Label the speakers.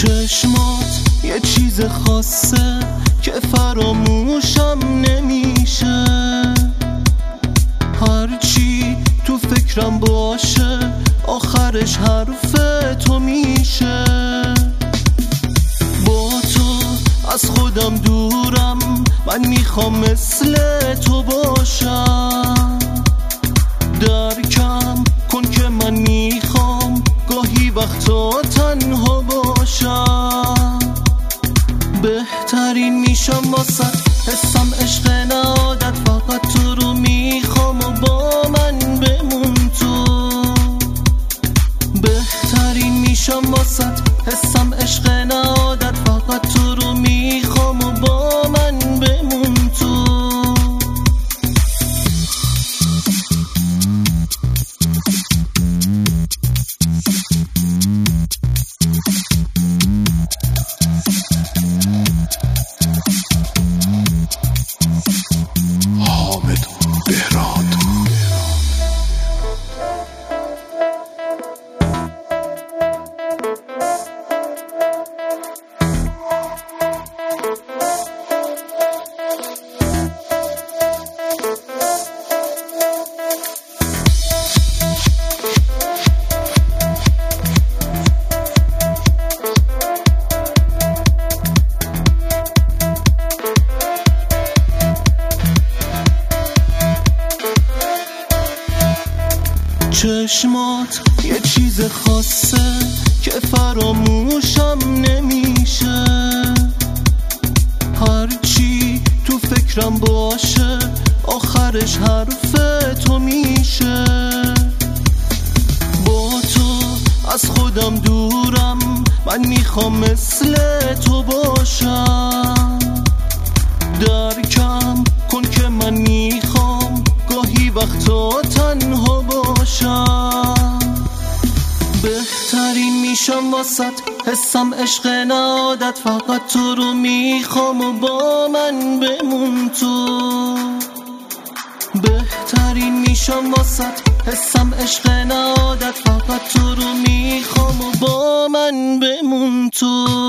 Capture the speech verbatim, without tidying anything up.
Speaker 1: چشمات یه چیز خاصه که فراموشم نمیشه، هرچی تو فکرم باشه آخرش حرف تو میشه. با تو از خودم دورم، من میخوام مثل تو باشم. درکم کن که من میخوام گاهی وقتا تنها باشم. بهترین میشم واسه حسم عشق نه عادت، فقط تو رو میخوام و با من بمون تو. بهترین میشم واسه حسم عشق نه عادت، فقط تو رو میخوام و با من بمون تو.
Speaker 2: حامد بهراد.
Speaker 1: چشمات یه چیز خاصه که فراموشم نمیشه، هرچی تو فکرم باشه آخرش حرف تو میشه. با تو از خودم دورم، من میخوام مثل تو باشم. درکم کن که من میخوام گاهی وقتا تنها باشم. بهترین میشم واسه حسم عشق نه عادت، فقط تو رو میخوام و با من بمون تو. بهترین میشم واسه حسم عشق نه عادت، فقط تو رو میخوام و با من بمون تو.